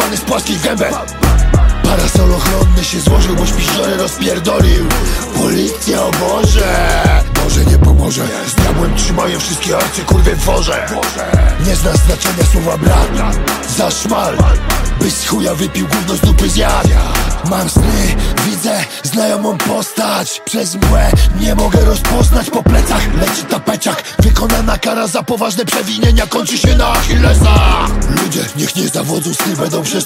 Zjebany z płaskiej gębę. Parasol ochronny się złożył, bo śpiżory rozpierdolił. Policja, o Boże, Boże nie pomoże. Z diabłem trzymają wszystkie arcykurwy w worze. Nie zna znaczenia słowa brat. Za szmal, byś z chuja wypił, gówno z dupy zjadł. Mam sny, widzę znajomą postać. Przez mgłę nie mogę rozpoznać. Po plecach leci tapeciak. Wykonana kara za poważne przewinienia kończy się na Achillesa. Ludzie niech nie zawodzą, sny będą przez